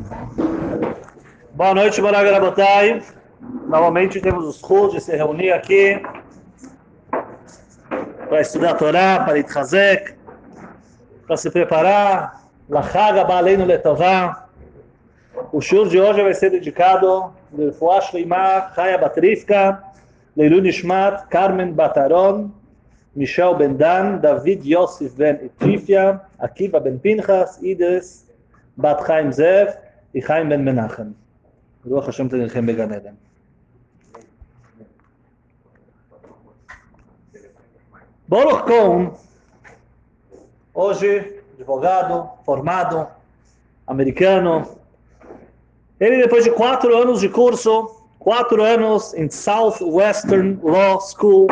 Boa noite, Moraga Rabotai. Novamente temos os cursos de se reunir aqui para estudar a Torá, para Itchazek, para se preparar. Lachaga Baleinu Letová. O shiur de hoje vai ser dedicado ao Refuah Shleimah Chaya Bat Rivka, Leilu Nishmat Carmen Bataron, Michel Ben Dan, David Yosef Ben Etrifia, Akiva Ben Pinchas, Ides Bat Chaim Zev e Chaim Ben Menachem. Ruach Hashem tenilchem began Eden. Baruch Cohen, hoje advogado, formado, americano. Ele, depois de 4 anos de curso, 4 anos em Southwestern Law School,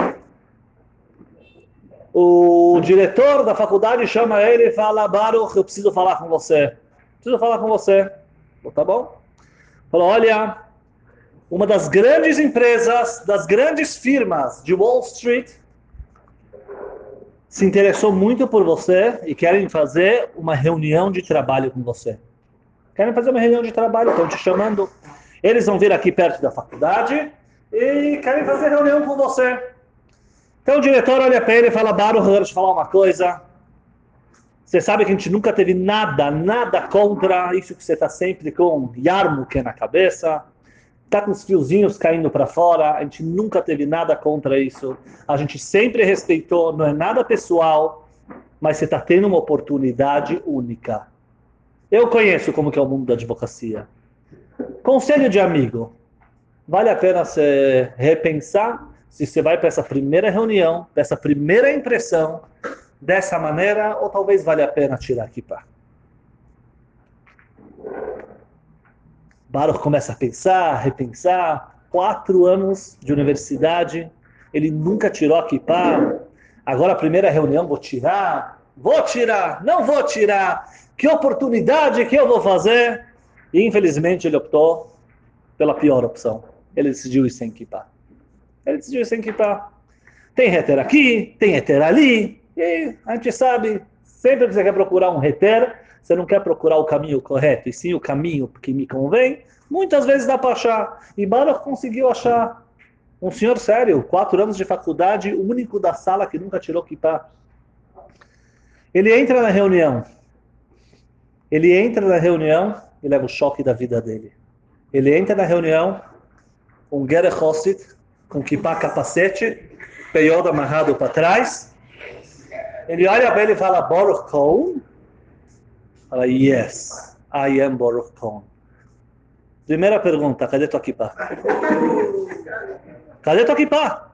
o diretor da faculdade chama ele e fala: Baruch, eu preciso falar com você. Preciso falar com você. Tá bom? Falou: olha, uma das grandes empresas, das grandes firmas de Wall Street se interessou muito por você e querem fazer uma reunião de trabalho com você. Querem fazer uma reunião de trabalho, estão te chamando. Eles vão vir aqui perto da faculdade e querem fazer reunião com você. Então o diretor olha para ele e fala: Baruch, eu quero te falar uma coisa. Você sabe que a gente nunca teve nada contra isso, que você está sempre com yarmulke na cabeça, está com os fiozinhos caindo para fora, a gente nunca teve nada contra isso. A gente sempre respeitou, não é nada pessoal, mas você está tendo uma oportunidade única. Eu conheço como que é o mundo da advocacia. Conselho de amigo. Vale a pena você repensar se você vai para essa primeira reunião, para essa primeira impressão, dessa maneira, ou talvez valha a pena tirar a kippah. Baruch começa a pensar, repensar. 4 anos de universidade, ele nunca tirou a kippah. Agora a primeira reunião, vou tirar, não vou tirar. Que oportunidade que eu vou fazer? E infelizmente ele optou pela pior opção. Ele decidiu ir sem kippah. Tem heter aqui, tem heter ali. E a gente sabe, sempre que você quer procurar um heter, você não quer procurar o caminho correto, e sim o caminho que me convém. Muitas vezes dá para achar. E Baruch conseguiu achar um senhor sério, 4 anos de faculdade, o único da sala que nunca tirou kippah. Ele entra na reunião e leva o choque da vida dele. Ele entra na reunião, um Gerech Hossid, com kippah, capacete, peiodo amarrado para trás. Ele olha para ele e fala: Baruch Cohen? Fala: yes, I am Baruch Cohen. Primeira pergunta: cadê tua kippah? Cadê tua kippah?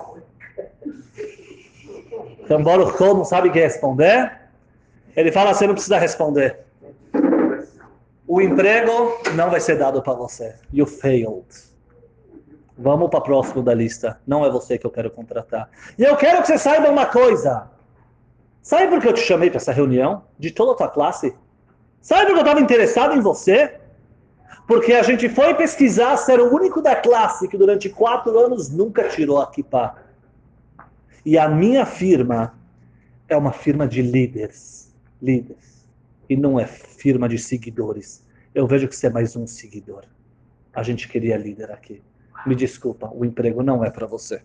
Então Baruch Cohen não sabe o que responder. Ele fala: você não precisa responder. O emprego não vai ser dado para você. You failed. Vamos para o próximo da lista. Não é você que eu quero contratar. E eu quero que você saiba uma coisa. Sabe por que eu te chamei para essa reunião? De toda a tua classe? Sabe por que eu estava interessado em você? Porque a gente foi pesquisar ser o único da classe que durante 4 anos nunca tirou a kippah. E a minha firma é uma firma de líderes. E não é firma de seguidores. Eu vejo que você é mais um seguidor. A gente queria líder aqui. Me desculpa, o emprego não é para você.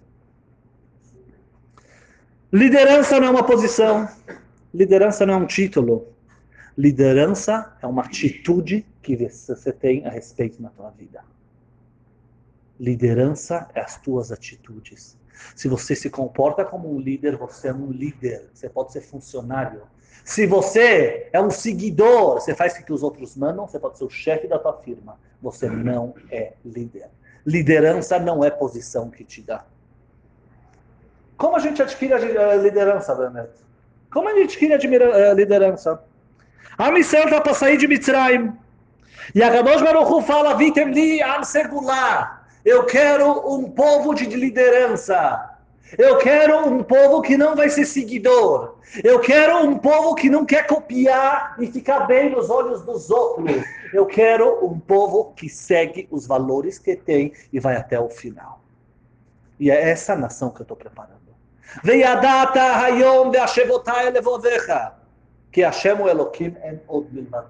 Liderança não é uma posição. Liderança não é um título. Liderança é uma atitude que você tem a respeito na tua vida. Liderança é as tuas atitudes. Se você se comporta como um líder, você é um líder. Você pode ser funcionário. Se você é um seguidor, você faz o que os outros mandam, você pode ser o chefe da tua firma. Você não é líder. Liderança não é posição que te dá. Como a gente adquire a liderança, Bernardo? Como a gente adquire a liderança? A missão está para sair de Mitzrayim. E a Kadosh Baruch Hu fala: Vitem li am segular. Eu quero um povo de liderança. Eu quero um povo que não vai ser seguidor. Eu quero um povo que não quer copiar e ficar bem nos olhos dos outros. Eu quero um povo que segue os valores que tem e vai até o final. E é essa nação que eu estou preparando. Veiadata hayom ve'ashevotai levovecha. Que Hashem o Elokim en od milvado.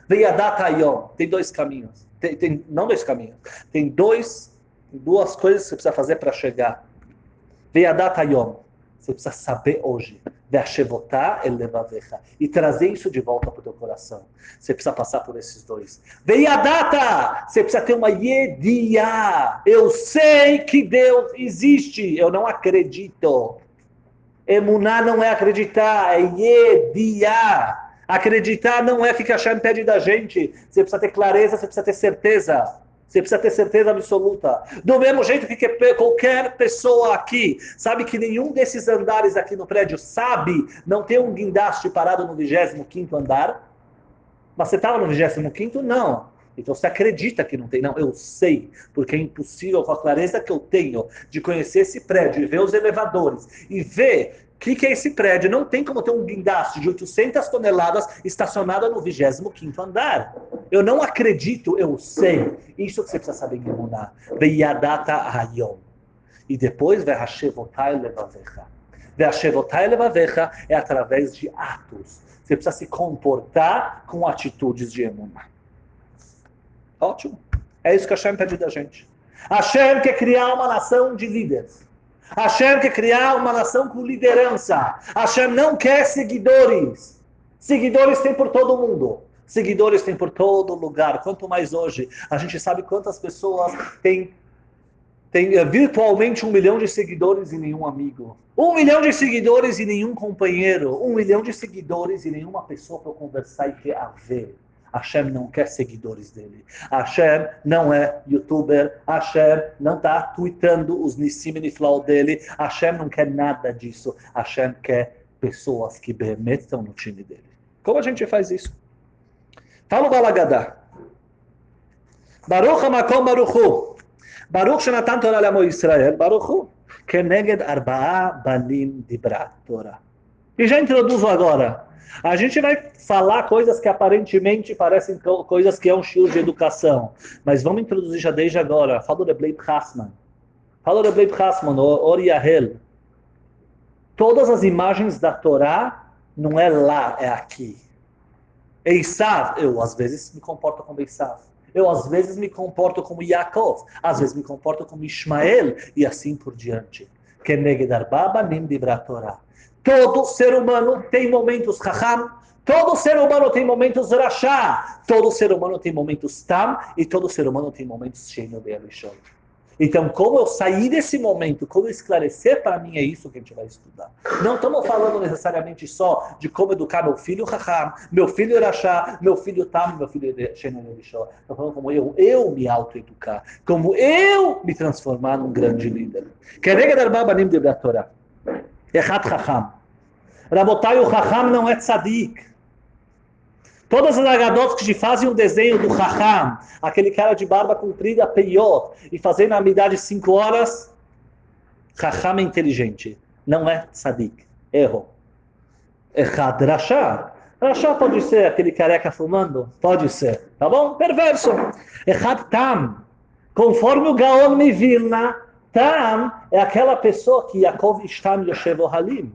Veyadat hayom. Tem dois caminhos. Não dois caminhos. Tem duas coisas que você precisa fazer para chegar. Veyadat hayom. Você precisa saber hoje. Ve'ashevotah el levavecha. E trazer isso de volta para o teu coração. Você precisa passar por esses dois. Veyadata. Você precisa ter uma yediá. Eu sei que Deus existe. Eu não acredito. Emuná não é acreditar. É yediá. Acreditar não é o que Hashem pede da gente. Você precisa ter clareza, você precisa ter certeza. Você precisa ter certeza absoluta. Do mesmo jeito que qualquer pessoa aqui sabe que nenhum desses andares aqui no prédio sabe, não tem um guindaste parado no 25º andar. Mas você estava no 25º? Não. Então você acredita que não tem? Não, eu sei. Porque é impossível, com a clareza que eu tenho, de conhecer esse prédio e ver os elevadores e ver o que é esse prédio. Não tem como ter um guindaste de 800 toneladas estacionado no 25º andar. Eu não acredito, eu sei. Isso que você precisa saber em Emuná. Veyadata hayom. E depois, ve'ashevotah levavecha. Ve'ashevotah levavecha é através de atos. Você precisa se comportar com atitudes de Emuná. Ótimo. É isso que Hashem pede da gente. Hashem quer criar uma nação de líderes. Hashem quer criar uma nação com liderança. Hashem não quer seguidores. Seguidores tem por todo mundo. Seguidores tem por todo lugar. Quanto mais hoje. A gente sabe quantas pessoas têm virtualmente 1 milhão de seguidores e nenhum amigo. 1 milhão de seguidores e nenhum companheiro. 1 milhão de seguidores e nenhuma pessoa para conversar e ter a ver. Hashem não quer seguidores dele. Hashem não é youtuber. Hashem não está tweetando os Nissim e Niflau dele. Hashem não quer nada disso. Hashem quer pessoas que estão no time dele. Como a gente faz isso? Fala o Balagadá. Baruch HaMakom Baruch Hu. Baruch Shenatan Torah Le'amo Yisrael. Baruch Hu. Keneged Arba'a Banim Dibrat Torah. E já introduzo agora. A gente vai falar coisas que aparentemente parecem coisas que é um shiur de educação. Mas vamos introduzir já desde agora. Fala do Rebbe Hassman. Fala do Rebbe Hassman, Or Yahel. Todas as imagens da Torá não é lá, é aqui. Eisav, eu às vezes me comporto como Eisav. Eu às vezes me comporto como Yaakov. Às vezes me comporto como Ishmael. E assim por diante. Keneged Arba'a Banim Dibrat Torah. Todo ser humano tem momentos Chacham, todo ser humano tem momentos Rasha, todo ser humano tem momentos Tam, e todo ser humano tem momentos Sheino Be'alishon. Então, como eu sair desse momento, como esclarecer para mim, é isso que a gente vai estudar. Não estamos falando necessariamente só de como educar meu filho Chacham, meu filho Rasha, meu filho Tam, meu filho Sheino Be'alishon. Estamos falando como eu me autoeducar, como eu me transformar num grande líder. Keneged Arba'a Banim Dibrat Torah. Echat Chacham. Rabotai, o Chacham não é tzadik. Todas as agadotes que fazem um desenho do Chacham, aquele cara de barba comprida, peiot, e fazendo a midá de 5 horas, Chacham é inteligente. Não é tzadik. Erro. Echat Rasha. Rasha pode ser aquele careca fumando? Pode ser. Tá bom? Perverso. Echat Tam. Conforme o Gaon Mivilna, Tam é aquela pessoa que Yaakov Ishtam Yoshev Ohalim.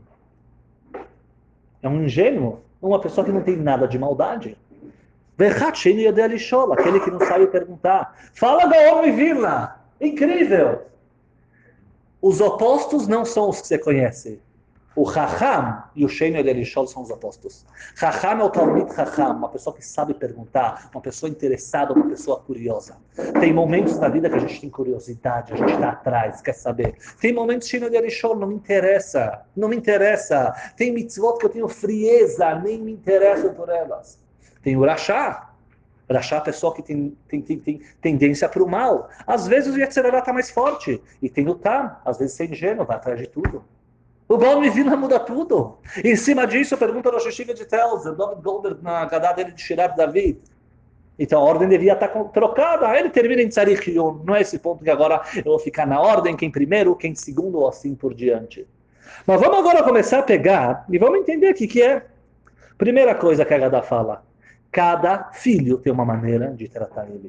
É um ingênuo, uma pessoa que não tem nada de maldade. Vechat Sheini Yodei Lishol, aquele que não sabe perguntar. Fala Gaon Mivilna. Incrível. Os opostos não são os que você conhece. O Chacham e o Sheini Yodei Lishol são os opostos. Chacham é o Talmid Chacham, uma pessoa que sabe perguntar, uma pessoa interessada, uma pessoa curiosa. Tem momentos na vida que a gente tem curiosidade, a gente está atrás, quer saber. Tem momentos Sheini Yodei Lishol, não me interessa, não me interessa. Tem mitzvot que eu tenho frieza, nem me interessam por elas. Tem o Rasha. Rasha é a pessoa que tem tendência para o mal. Às vezes o Yetzirah está mais forte. E tem o Tam, às vezes é ingênuo, vai atrás de tudo. O Gaon Mivilna muda tudo. Em cima disso, pergunta no Sheshiva de Telzer, David Goldberg, na Gadá dele de Shirat David. Então a ordem devia estar trocada. Ele termina em Tzarich Yom. Não é esse ponto que agora eu vou ficar na ordem, quem primeiro, quem segundo, ou assim por diante. Mas vamos agora começar a pegar e vamos entender o que é. Primeira coisa que a Gadá fala. Cada filho tem uma maneira de tratar ele.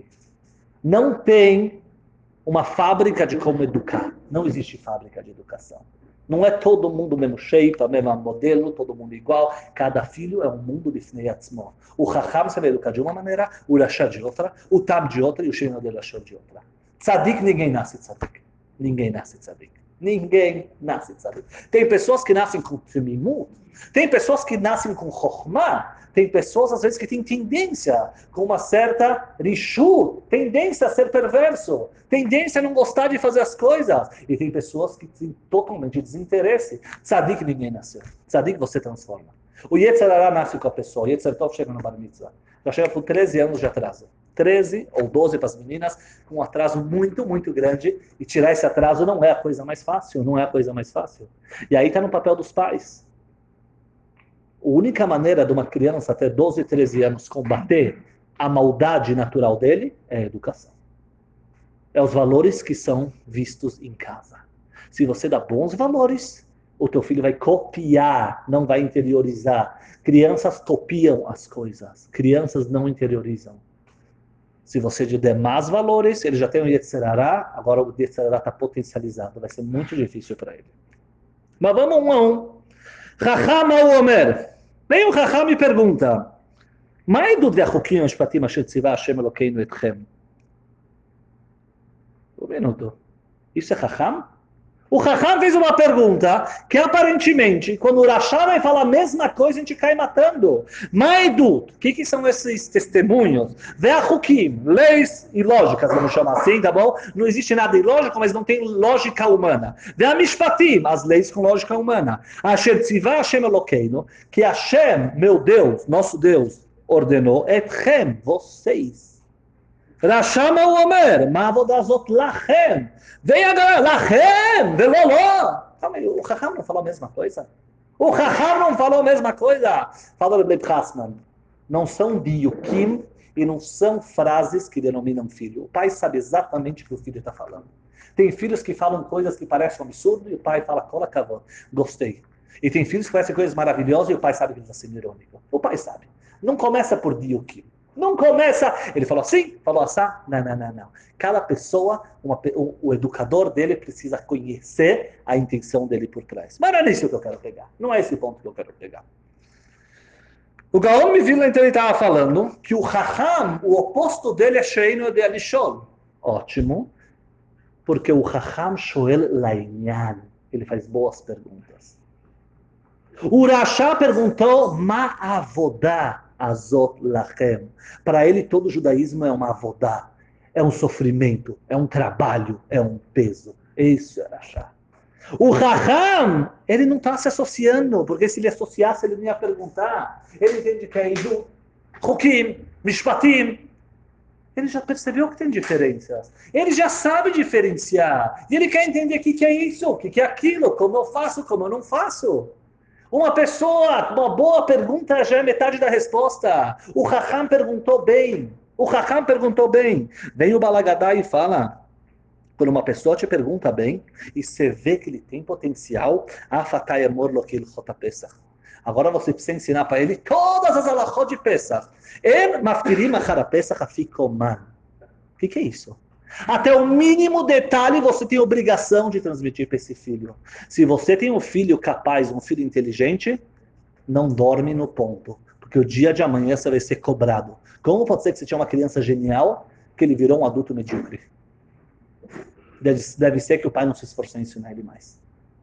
Não tem uma fábrica de como educar. Não existe fábrica de educação. Não é todo mundo o mesmo shape, o mesmo modelo, todo mundo igual. Cada filho é um mundo bifnei atzmo. O Chacham você vai educar de uma maneira, o Rasha de outra, o Tam de outra e o Sheina de Rasha de outra. Tzadik, ninguém nasce tzadik. Ninguém nasce tzadik. Ninguém nasce tzadik. Tem pessoas que nascem com trimimut, tem pessoas que nascem com chokhmah, tem pessoas, às vezes, que têm tendência, com uma certa rishu, tendência a ser perverso, tendência a não gostar de fazer as coisas. E tem pessoas que têm totalmente desinteresse. Tzadik ninguém nasceu. Tzadik você transforma. O Yetzer Hara nasce com a pessoa. O Yetzer Tov chega no Bar Mitzvah. Já chega com 13 anos de atraso. 13 ou 12 para as meninas, com um atraso muito, muito grande. E tirar esse atraso não é a coisa mais fácil. Não é a coisa mais fácil. E aí está no papel dos pais. A única maneira de uma criança até 12, 13 anos combater a maldade natural dele é a educação. É os valores que são vistos em casa. Se você dá bons valores, o teu filho vai copiar, não vai interiorizar. Crianças copiam as coisas. Crianças não interiorizam. Se você der más valores, ele já tem o Yetzer Hara, agora o Yetzer Hara está potencializado. Vai ser muito difícil para ele. Mas vamos um a um. Chacham Omer. Vem o Chacham e pergunta: מה עדות והחוקים המשפטים אשר ציווה השם אלוקינו אתכם? Um minuto. Isso é Chacham? O Chacham fez uma pergunta que aparentemente, quando o Rasha vai falar a mesma coisa, a gente cai matando. Maedut, o que são esses testemunhos? Ve'achukim, leis e lógicas, vamos chamar assim, tá bom? Não existe nada ilógico, mas não tem lógica humana. Ve'amishpatim, as leis com lógica humana. Asher tzivah Hashem Elokeinu, que Hashem, meu Deus, nosso Deus, ordenou, etchem, vocês. Rashama o Omer, ma avodah zot lachem. Vem agora, lachem, veloló. Calma aí, o Chacham não falou a mesma coisa? O Chacham não falou a mesma coisa? Falou o Reb Hassman. Não são diukim e não são frases que denominam filho. O pai sabe exatamente o que o filho está falando. Tem filhos que falam coisas que parecem um absurdo e o pai fala, cola cavô, gostei. E tem filhos que parecem coisas maravilhosas e o pai sabe que ele está sendo irônico. O pai sabe. Não começa por diukim. Não começa. Ele falou assim, falou assim. Não. Cada pessoa, o educador dele precisa conhecer a intenção dele por trás. Mas não é nisso que eu quero pegar. Não é esse ponto que eu quero pegar. O Gaon Mivila, então, ele estava falando que o Chacham, o oposto dele é Sheino de Alishol. Ótimo. Porque o Chacham Shoel Lainyan. Ele faz boas perguntas. O Rasha perguntou Ma Avodá. Azot lachem. Para ele, todo o judaísmo é uma avodá, é um sofrimento, é um trabalho, é um peso. Isso é Rasha. O Chacham, ele não está se associando, porque se ele associasse, ele não ia perguntar. Ele entende que é Idu, Hukim, Mishpatim. Ele já percebeu que tem diferenças. Ele já sabe diferenciar. E ele quer entender o que é isso, o que é aquilo, como eu faço, como eu não faço. Uma boa pergunta já é metade da resposta. O Chacham perguntou bem. Vem o Balagadá e fala, quando uma pessoa te pergunta bem, e você vê que ele tem potencial, agora você precisa ensinar para ele todas as alachot de Pesach. O que é isso? Até o mínimo detalhe você tem obrigação de transmitir para esse filho. Se você tem um filho capaz, um filho inteligente, não dorme no ponto. Porque o dia de amanhã você vai ser cobrado. Como pode ser que você tinha uma criança genial que ele virou um adulto medíocre? Deve ser que o pai não se esforçou em ensinar ele mais.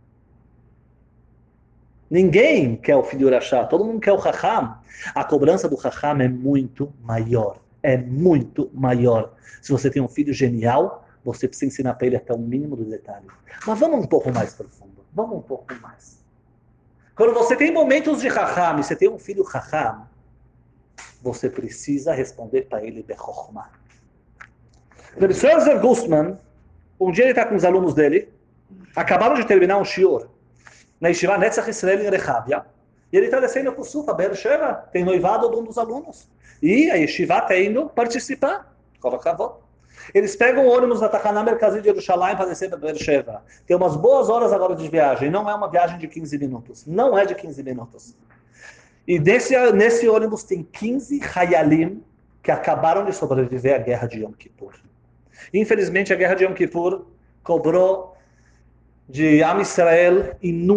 Ninguém quer o filho Rasha, todo mundo quer o Chacham. A cobrança do Chacham é muito maior. É muito maior. Se você tem um filho genial, você precisa ensinar para ele até o mínimo do detalhe. Mas vamos um pouco mais profundo. Vamos um pouco mais. Quando você tem momentos de Chacham e você tem um filho Chacham, você precisa responder para ele Bechokhmah. O Sr. Gustman, um dia ele está com os alunos dele, acabaram de terminar um shiur na Yeshiva Netzach Israel em Rehavia, e ele está descendo para o sul, para Beersheba, tem noivado de um dos alunos. E a Yeshiva está indo participar. Eles pegam o ônibus da Tachaná Merkazit de Jerusalém para descer para Beersheba. Tem umas boas horas agora de viagem. Não é uma viagem de 15 minutos. Não é de 15 minutos. E nesse ônibus tem 15 Hayalim que acabaram de sobreviver à guerra de Yom Kippur. Infelizmente, a guerra de Yom Kippur cobrou de Am Israel,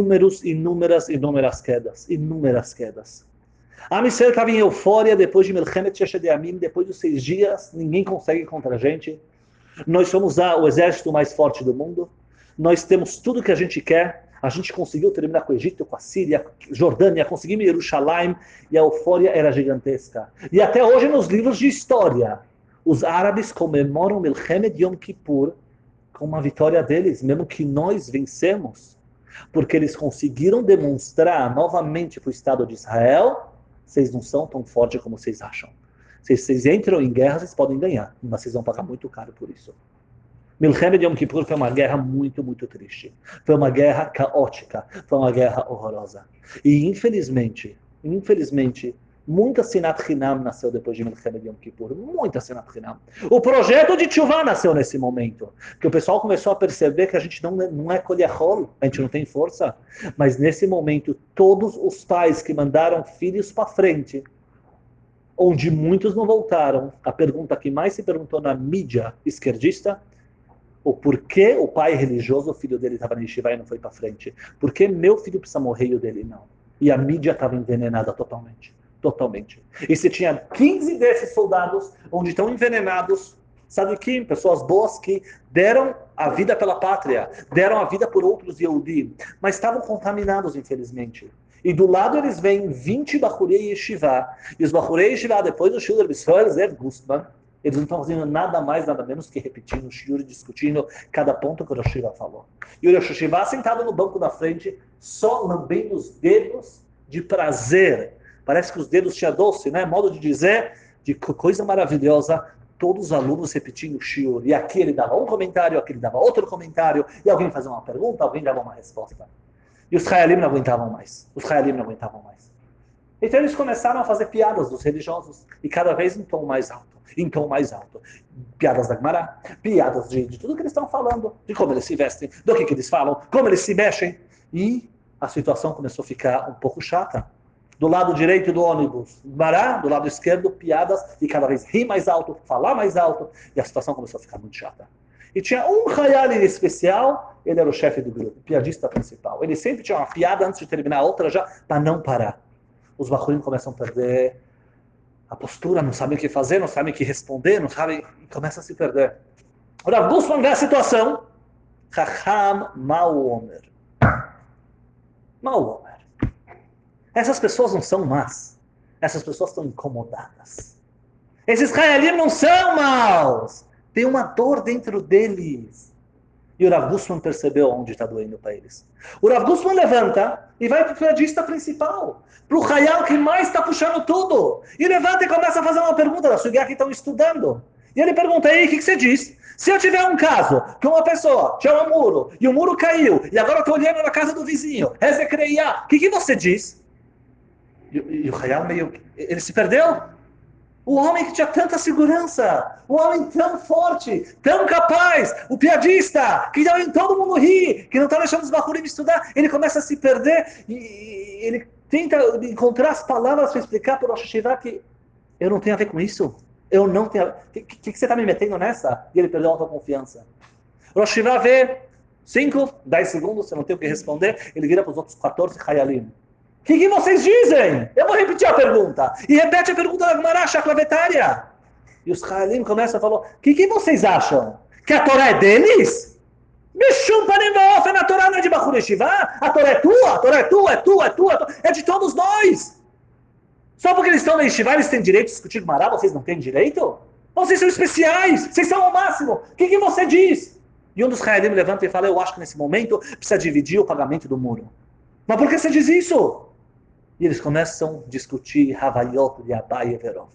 inúmeras quedas. Inúmeras quedas. Am Israel estava em euforia depois de Melchemet Sheshet Yamim, depois dos 6 dias, ninguém consegue contra a gente. Nós somos o exército mais forte do mundo. Nós temos tudo que a gente quer. A gente conseguiu terminar com o Egito, com a Síria, Jordânia, conseguimos Jerusalém, e a euforia era gigantesca. E até hoje nos livros de história, os árabes comemoram Melchemet Yom Kippur com uma vitória deles, mesmo que nós vencemos, porque eles conseguiram demonstrar novamente para o Estado de Israel: vocês não são tão fortes como vocês acham. Se vocês entram em guerra, vocês podem ganhar, mas vocês vão pagar muito caro por isso. Milchemet Yom Kippur foi uma guerra muito, muito triste. Foi uma guerra caótica, foi uma guerra horrorosa. E infelizmente, muita Sinat Hinam nasceu depois de Milchemet Yom Kippur. Muita Sinat Hinam. O projeto de Teshuvah nasceu nesse momento. Que o pessoal começou a perceber que a gente não é Kol, a gente não tem força. Mas nesse momento, todos os pais que mandaram filhos para frente, onde muitos não voltaram, a pergunta que mais se perguntou na mídia esquerdista: o porquê o pai religioso, o filho dele estava na yeshiva e não foi para frente? Por que meu filho precisa morrer e o dele não? E a mídia estava envenenada totalmente. Totalmente. E se tinha 15 desses soldados, onde estão envenenados, Sadikim, pessoas boas que deram a vida pela pátria, deram a vida por outros Yehudi, mas estavam contaminados, infelizmente. E do lado eles veem 20 Bachurei Yeshiva, e os Bachurei Yeshiva, depois do Shul Bisrael Zev Gustman, eles não estão fazendo nada mais, nada menos que repetindo o shiur, discutindo cada ponto que o Rosh Hashiva falou. E o Rosh Hashiva sentado no banco da frente, só lambendo os dedos de prazer. Parece que os dedos tinham doce, né? Modo de dizer, de coisa maravilhosa. Todos os alunos repetindo o shiur. E aqui ele dava um comentário, aqui ele dava outro comentário, e alguém fazia uma pergunta, alguém dava uma resposta. E os Hayalim não aguentavam mais. Então eles começaram a fazer piadas dos religiosos, e cada vez em tom mais alto. Piadas da Gemara, piadas de tudo que eles estão falando, de como eles se vestem, do que eles falam, como eles se mexem. E a situação começou a ficar um pouco chata. Do lado direito do ônibus, Gemara, do lado esquerdo, piadas, e cada vez rir mais alto, falar mais alto, e a situação começou a ficar muito chata. E tinha um Hayal em especial, ele era o chefe do grupo, o piadista principal. Ele sempre tinha uma piada antes de terminar a outra já, para não parar. Os Bachurim começam a perder a postura, não sabem o que fazer, não sabem o que responder, não sabem, e começa a se perder. O Rav Gustman vê a situação, Chacham Ma'omer. Essas pessoas não são más, essas pessoas estão incomodadas. Esses Hayalim não são maus, tem uma dor dentro deles. E o Rav Gustman percebeu onde está doendo para eles. O Rav Gustman levanta e vai para o piadista principal, para o Hayal que mais está puxando tudo. E levanta e começa a fazer uma pergunta da sugá que estão estudando. E ele pergunta: aí, o que você diz? Se eu tiver um caso que uma pessoa tinha um muro, e o muro caiu, e agora eu estou olhando na casa do vizinho, o que você diz? E o Hayal ele se perdeu. O homem que tinha tanta segurança, o homem tão forte, tão capaz, o piadista, que todo mundo ri, que não está deixando os Bachurim estudar, ele começa a se perder e ele tenta encontrar as palavras para explicar para o Rosh Hashiva que eu não tenho a ver com isso. Eu não tenho. O que você está me metendo nessa? E ele perdeu a autoconfiança. O Rosh Hashiva vê 5, 10 segundos, você não tem o que responder, ele vira para os outros 14 Hayalim. O que vocês dizem? Eu vou repetir a pergunta. E repete a pergunta da Gemara Shaclavetária. E os Hayalim começam a falar: o que vocês acham? Que a Torá é deles? Bishum Panimof, a Torá não é de Bachur Yeshiva? A Torá é tua, a Torá é tua, é tua, é de todos nós. Só porque eles estão na Yeshiva, eles têm direito de discutir Gemara, vocês não têm direito? Vocês são especiais, vocês são o máximo. O que você diz? E um dos Hayalim levanta e fala: eu acho que nesse momento precisa dividir o pagamento do muro. Mas por que você diz isso? E eles começam a discutir Havayot de Abai e Verov.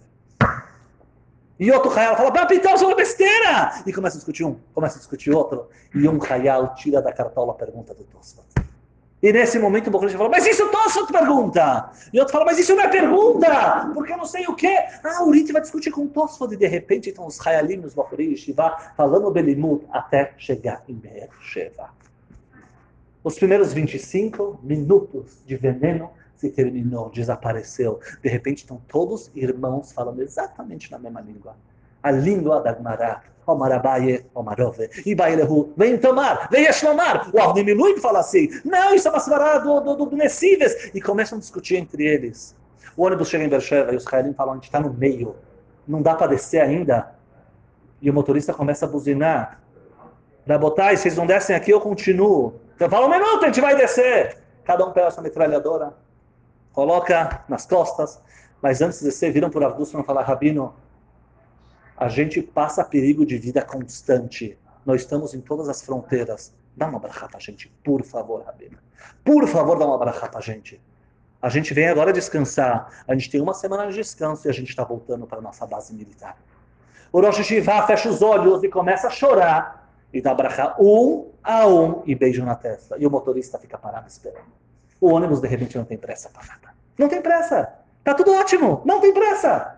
E outro Hayal fala: então, isso é uma besteira! E começa a discutir um, começa a discutir outro. E um Hayal tira da cartola a pergunta do Tosfot. E nesse momento o Bokharish fala: mas isso o Tosfot pergunta! E outro fala: mas isso não é pergunta! Porque eu não sei o quê. O Rit vai discutir com o Tosfot. E de repente estão os Hayalim, os Bokharish, falando Belimut até chegar em Be'er Sheva. Os primeiros 25 minutos de veneno se terminou, desapareceu. De repente estão todos irmãos falando exatamente na mesma língua. A língua da Gemara, Omar Abaye, Omar Rove, Ibailehu, vem tomar, vem Yeshlamar. O Avnei Miluim fala assim, não, isso é uma svará do Nessives. E começam a discutir entre eles. O ônibus chega em Beersheba e os israelitas falam, a gente está no meio, não dá para descer ainda. E o motorista começa a buzinar. Rabotai, vocês não descem aqui, eu continuo. Então fala, 1 minuto, a gente vai descer. Cada um pega a sua metralhadora, coloca nas costas, mas antes de descer, viram por Avdus e falar, Rabino, a gente passa perigo de vida constante. Nós estamos em todas as fronteiras. Dá uma brachá pra gente, por favor, Rabino. Por favor, dá uma brachá pra gente. A gente vem agora descansar. A gente tem 1 semana de descanso e a gente está voltando para a nossa base militar. O Rosh Hashivá fecha os olhos e começa a chorar. E dá brachá 1 a 1 e beijo na testa. E o motorista fica parado esperando. O ônibus, de repente, não tem pressa para nada. Não tem pressa. Tá tudo ótimo. Não tem pressa.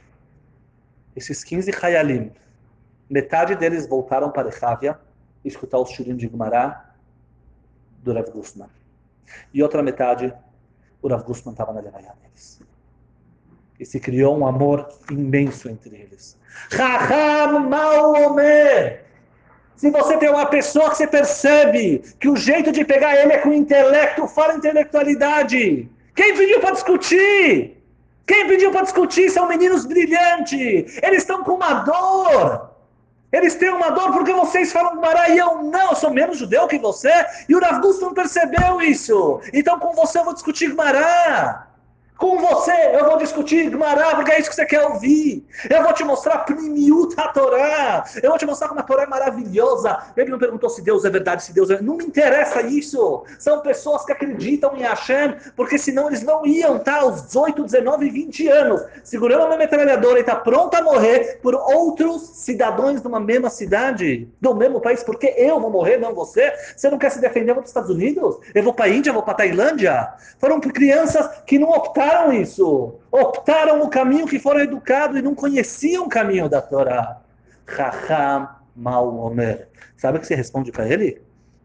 Esses 15 Hayalim, metade deles voltaram para Rechavia escutar os shurim de Gumará do Rav Gustman. E outra metade, o Rav Gustman estava na levaiá deles. E se criou um amor imenso entre eles. Chacham mal omer. Se você tem uma pessoa que você percebe que o jeito de pegar ele é com intelecto, fala intelectualidade. Quem pediu para discutir? Quem pediu para discutir? São meninos brilhantes. Eles estão com uma dor. Eles têm uma dor porque vocês falam Gumará e eu não. Eu sou menos judeu que você. E o Rav Gustman percebeu isso. Então com você eu vou discutir Gumará. Com você eu vou discutir Gumará, porque é isso que você quer ouvir. Eu vou te mostrar Pnimiut HaTorá. Eu vou te mostrar como a Torá é maravilhosa. Ele não perguntou se Deus é verdade, se Deus é... Não me interessa isso. São pessoas que acreditam em Hashem, porque senão eles não iam estar aos 18, 19, 20 anos, segurando uma metralhadora e estar pronto a morrer por outros cidadãos de uma mesma cidade, do mesmo país. Porque eu vou morrer, não você. Você não quer se defender, eu vou para os Estados Unidos? Eu vou para a Índia, eu vou para a Tailândia? Foram crianças que não optaram isso, optaram o caminho que foram educados e não conheciam o caminho da Torá. Chacham mal omer. Sabe o que você responde para ele?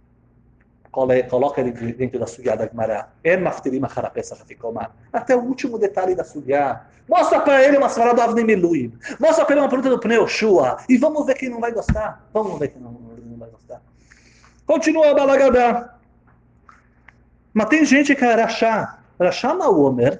Coloca ele dentro da sugá da Gemara. Até o último detalhe da sugá. Mostra para ele uma svará do Avnei Miluim. Mostra para ele uma pergunta do Pneu Shua. E vamos ver quem não vai gostar. Vamos ver quem não vai gostar. Continua a Balagadá. Mas tem gente que é Rashá. Rashá mal omer.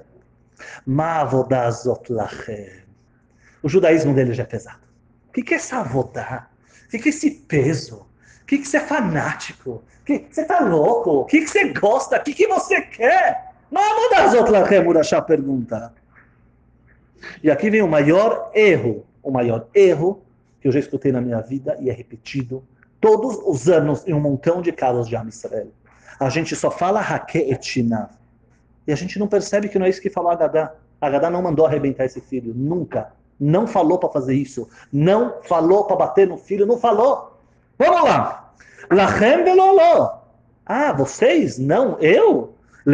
O judaísmo dele já é pesado. O que é essa avodá? O que é esse peso? O que você é fanático? Você está louco? O que você gosta? O que você quer? O Rashá pergunta. E aqui vem o maior erro que eu já escutei na minha vida e é repetido todos os anos em um montão de casas de Am Israel. A gente só fala Hake etinav. E a gente não percebe que não é isso que falou Agadá. Agadá não mandou arrebentar esse filho, nunca. Não falou para fazer isso. Não falou para bater no filho, não falou. Vamos lá. Lachem veloló. Ah, vocês? Não, eu?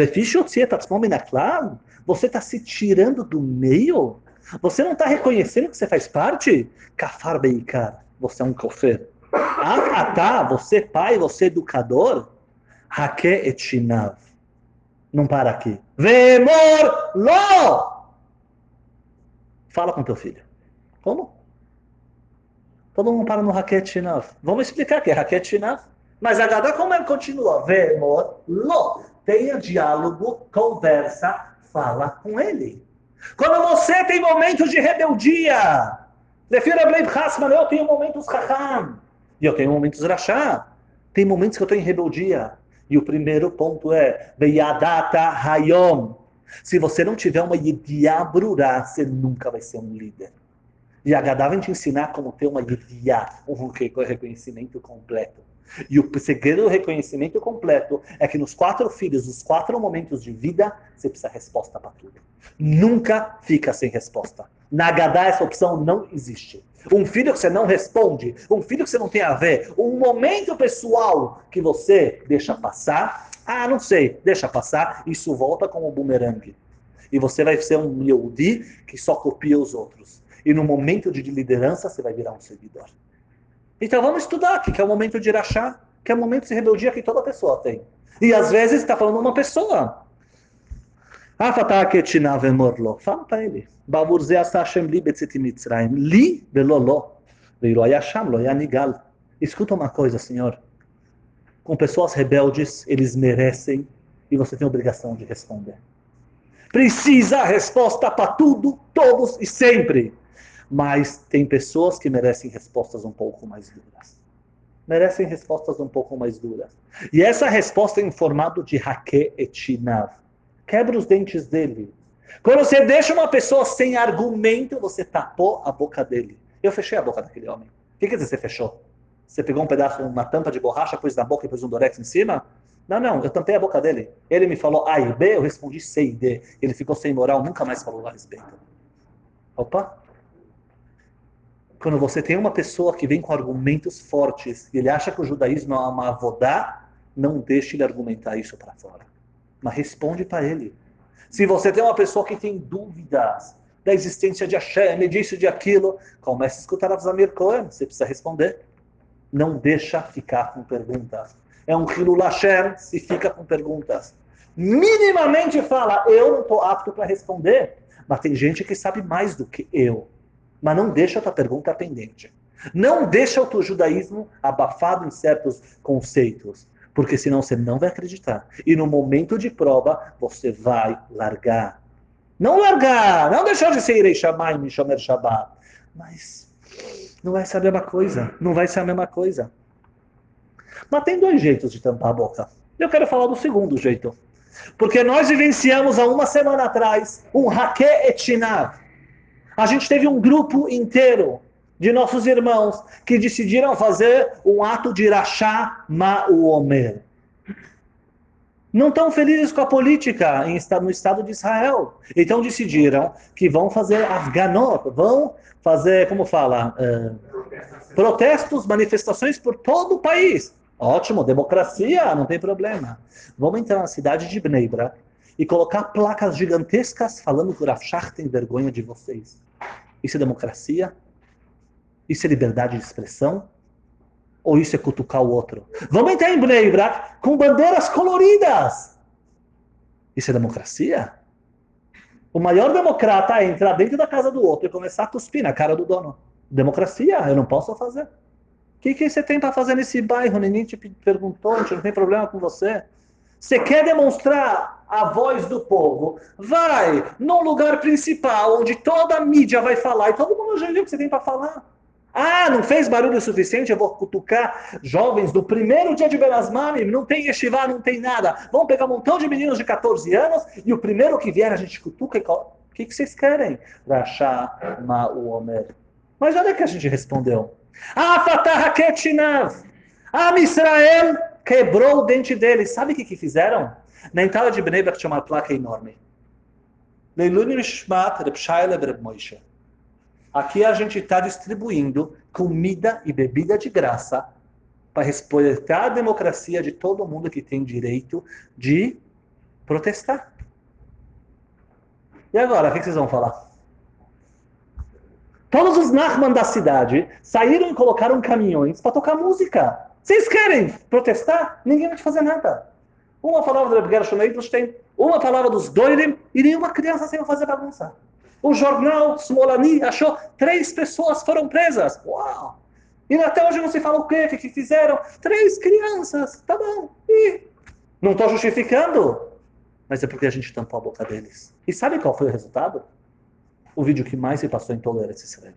Você está se tirando do meio? Você não está reconhecendo que você faz parte? Kafar beikar. Você é um kofer. Tá, você pai, você educador? Hake etinav. Não para aqui. Vemor lo! Fala com teu filho. Como? Todo mundo para no Haket Shinav. Vamos explicar o que é Haket Shinav. Mas a Gadá, como ele continua? Vemor lo. Tenha diálogo, conversa, fala com ele. Quando você tem momentos de rebeldia, prefiro a Bleib Hasman, eu tenho momentos Chacham. E eu tenho momentos Rashá. Tem momentos que eu estou em rebeldia. E o primeiro ponto é Veyadata Hayom. Se você não tiver uma Yediá Brurá, você nunca vai ser um líder. E a Gadá vai te ensinar como ter uma Yediá, um reconhecimento completo. E o segredo do reconhecimento completo é que nos 4 filhos, nos 4 momentos de vida, você precisa de resposta para tudo. Nunca fica sem resposta. Na Gadá essa opção não existe. Um filho que você não responde, um filho que você não tem a ver, um momento pessoal que você deixa passar, não sei, deixa passar, isso volta como um bumerangue. E você vai ser um Yehudi que só copia os outros. E no momento de liderança, você vai virar um seguidor. Então vamos estudar, que é o momento de Rashá, que é o momento de rebeldia que toda pessoa tem. E às vezes está falando uma pessoa. Fala para ele. Li beloló. Escuta uma coisa, Senhor. Com pessoas rebeldes, eles merecem e você tem a obrigação de responder. Precisa resposta para tudo, todos e sempre. Mas tem pessoas que merecem respostas um pouco mais duras. Merecem respostas um pouco mais duras. E essa resposta é em formato de hake etinav. Quebra os dentes dele. Quando você deixa uma pessoa sem argumento, você tapou a boca dele. Eu fechei a boca daquele homem. O que quer dizer você fechou? Você pegou um pedaço, uma tampa de borracha, pôs na boca e pôs um durex em cima? Não, eu tampei a boca dele. Ele me falou A e B, eu respondi C e D. Ele ficou sem moral, nunca mais falou a respeito. Opa! Quando você tem uma pessoa que vem com argumentos fortes e ele acha que o judaísmo é uma avodá, não deixe ele argumentar isso para fora. Mas responde para ele. Se você tem uma pessoa que tem dúvidas da existência de Hashem, disso, de aquilo, comece a escutar a Zamir Cohen, você precisa responder. Não deixa ficar com perguntas. É um Hilul Hashem se fica com perguntas. Minimamente fala, eu não estou apto para responder, mas tem gente que sabe mais do que eu. Mas não deixa a tua pergunta pendente. Não deixa o teu judaísmo abafado em certos conceitos, porque senão você não vai acreditar. E no momento de prova, você vai largar. Não largar, não deixar de ser Irei Shammai, Mishomer Shabbat. Mas não vai ser a mesma coisa. Não vai ser a mesma coisa. Mas tem dois jeitos de tampar a boca. Eu quero falar do segundo jeito. Porque nós vivenciamos há uma semana atrás um Hake Etinav. A gente teve um grupo inteiro de nossos irmãos que decidiram fazer um ato de Rashá Ma'uomer. Não estão felizes com a política no Estado de Israel. Então decidiram que vão fazer Afganot, vão fazer, como fala, protestos, manifestações por todo o país. Ótimo, democracia, não tem problema. Vamos entrar na cidade de Bnei Brak e colocar placas gigantescas falando que o Rav Shach tem vergonha de vocês. Isso é democracia? Isso é liberdade de expressão? Ou isso é cutucar o outro? Vamos entrar em Bnei Brak com bandeiras coloridas. Isso é democracia? O maior democrata é entrar dentro da casa do outro e começar a cuspir na cara do dono. Democracia, eu não posso fazer. O que você tem para fazer nesse bairro? Ninguém te perguntou, a gente não tem problema com você. Você quer demonstrar a voz do povo? Vai num lugar principal, onde toda a mídia vai falar, e todo mundo já viu o que você tem para falar. Ah, não fez barulho suficiente, eu vou cutucar jovens do primeiro dia de Benasmami, não tem yeshiva, não tem nada. Vamos pegar um montão de meninos de 14 anos, e o primeiro que vier a gente cutuca e o que vocês querem? Rashá Ma'uomer. Mas olha que a gente respondeu. Ah, Fatah Ketinav. Ah, Israel quebrou o dente dele. Sabe o que fizeram? Na entrada de Bnei Brak tinha uma placa enorme. Leiluni Mishmat Reb Shaila Reb Moishe. Aqui a gente está distribuindo comida e bebida de graça para respeitar a democracia de todo mundo que tem direito de protestar. E agora, o que vocês vão falar? Todos os Nachman da cidade saíram e colocaram caminhões para tocar música. Vocês querem protestar? Ninguém vai te fazer nada. Uma palavra do Reb Gershon Edelstein, uma palavra dos Doirim e nenhuma criança saiu fazer bagunça. O jornal Smolani achou 3 pessoas foram presas. Uau! E até hoje não se fala o quê? O que fizeram? 3 crianças. Tá bom. E não estou justificando, mas é porque a gente tampou a boca deles. E sabe qual foi o resultado? O vídeo que mais se passou em todo Eretz Israel.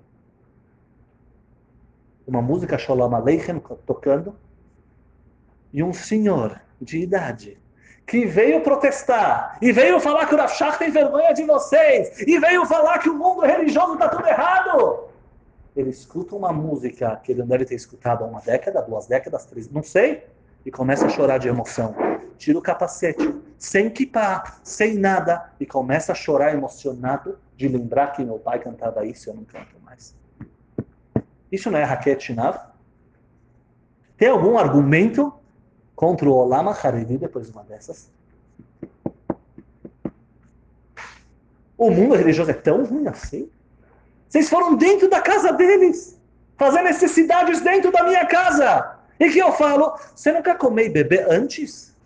Uma música Sholom Aleichem tocando e um senhor de idade que veio protestar e veio falar que o Rav Shach tem vergonha de vocês e veio falar que o mundo religioso está tudo errado. Ele escuta uma música que ele não deve ter escutado há 1 década, 2 décadas, 3, não sei, e começa a chorar de emoção. Tira o capacete, sem kippah, sem nada, e começa a chorar emocionado de lembrar que meu pai cantava isso e eu não canto mais. Isso não é Hake Etinav? Tem algum argumento contra o Olam HaCharedi depois de uma dessas? O mundo religioso é tão ruim assim? Vocês foram dentro da casa deles, fazer necessidades dentro da minha casa. E que eu falo, você não quer comer e beber antes?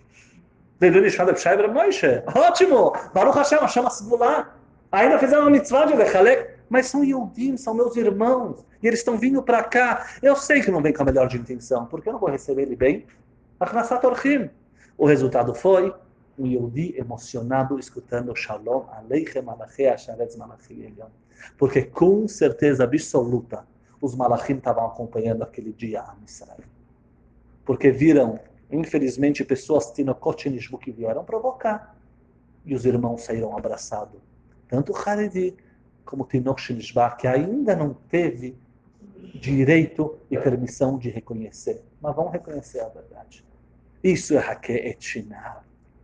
Ótimo! Baruch Hashem, chama-se Gulá. Ainda fizeram uma mitzvah de Lechalek. Mas são Yehudim, são meus irmãos. E eles estão vindo para cá. Eu sei que não vem com a melhor de intenção, porque eu não vou receber ele bem. Achnasat orchim. O resultado foi um Yehudi emocionado escutando Shalom Aleichem Malachei Asharetz Malachim Elyon. Porque com certeza absoluta os Malachim estavam acompanhando aquele dia a Israel. Porque viram, infelizmente, pessoas Tinokot Nishbu que vieram provocar. E os irmãos saíram abraçados. Tanto o Haredi como o Tinok Nishba, que ainda não teve direito e permissão de reconhecer. Mas vão reconhecer a verdade. Isso é Hake'et Shinav.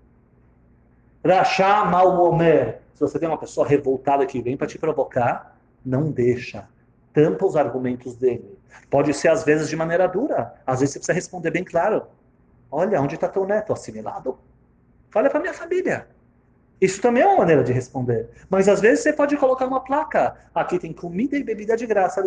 Rasha Mal-Omer. Se você tem uma pessoa revoltada que vem para te provocar, não deixa. Tampa os argumentos dele. Pode ser, às vezes, de maneira dura. Às vezes você precisa responder bem claro. Olha, onde está teu neto? Assimilado? Olha para minha família. Isso também é uma maneira de responder. Mas, às vezes, você pode colocar uma placa. Aqui tem comida e bebida de graça.